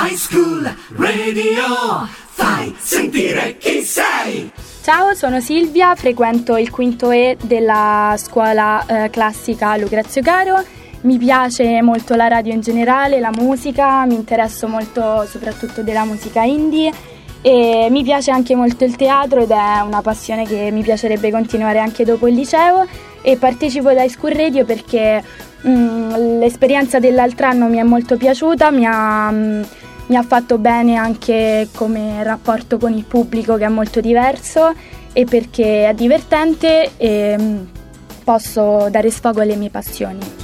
High School Radio, fai sentire chi sei. Ciao, sono Silvia, frequento il quinto E della scuola classica Lucrezio Caro. Mi piace molto la radio in generale, la musica, mi interesso molto soprattutto della musica indie e mi piace anche molto il teatro ed è una passione che mi piacerebbe continuare anche dopo il liceo, e partecipo ad High School Radio perché l'esperienza dell'altro anno mi è molto piaciuta, mi ha fatto bene anche come rapporto con il pubblico, che è molto diverso, e perché è divertente e posso dare sfogo alle mie passioni.